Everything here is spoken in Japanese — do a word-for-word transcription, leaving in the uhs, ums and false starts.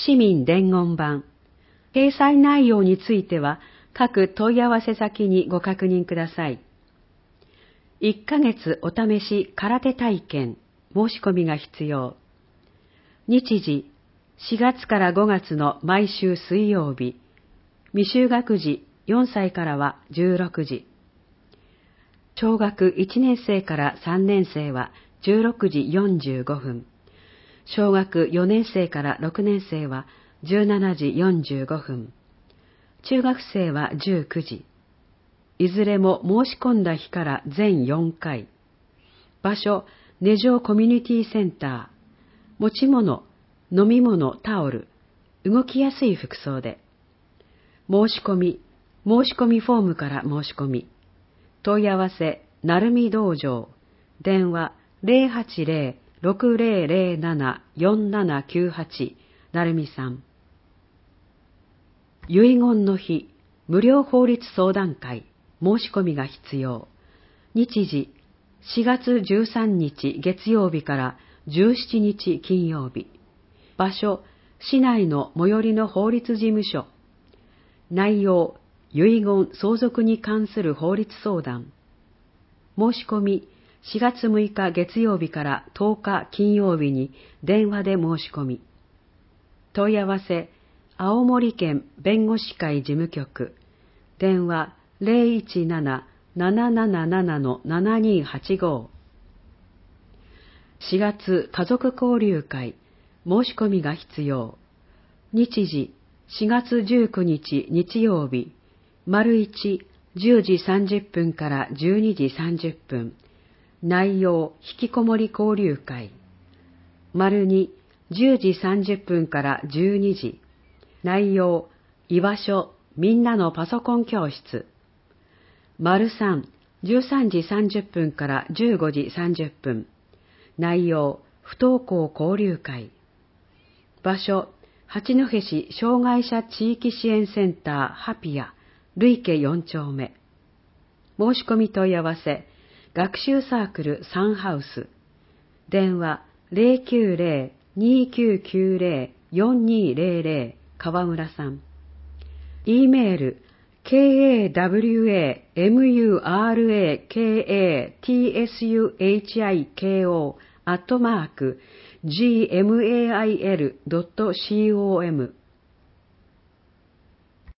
市民伝言板。掲載内容については、各問い合わせ先にご確認ください。いっかげつお試し空手体験、申し込みが必要。日時、しがつからごがつの毎週水曜日。未就学児よんさいからはじゅうろくじ。小学いちねん生からさんねん生はじゅうろくじよんじゅうごふん。小学よねん生からろくねん生はじゅうしちじよんじゅうごふん。中学生はじゅうくじ。いずれも申し込んだ日から全よんかい。場所、根城コミュニティセンター。持ち物、飲み物、タオル。動きやすい服装で。申し込み、申し込みフォームから申し込み。問い合わせ、なるみ道場。電話、ゼロはちゼロ ろくゼロゼロなな よんななきゅうはち。なるみさん。遺言の日、無料法律相談会。申し込みが必要。日時、しがつじゅうさんにち月曜日からじゅうしちにち金曜日。場所、市内の最寄りの法律事務所。内容、遺言相続に関する法律相談。申し込み、しがつむいか月曜日からとおか金曜日に電話で申し込み。問い合わせ、青森県弁護士会事務局。電話ゼロいちなな ななななな ななにはちご。しがつ家族交流会。申し込みが必要。日時、しがつじゅうくにち日曜日。丸いち、じゅうじさんじゅっぷんからじゅうにじさんじゅっぷん。内容、引きこもり交流会。丸に、じゅうじさんじゅっぷんからじゅうにじ。内容、居場所、みんなのパソコン教室。丸さん、じゅうさんじさんじゅっぷんからじゅうごじさんじゅっぷん。内容、不登校交流会。場所、八戸市障害者地域支援センターハピア、累計よんちょうめ。申し込み問い合わせ、学習サークルサンハウス。電話ゼロきゅうゼロ にきゅうきゅうゼロ よんにゼロゼロ川村さん。E メール ケーエーダブリューエーエムユーアールエーケーエーティーエスユーエイチアイケーオー アットマーク ジーエムエーアイエルドットコム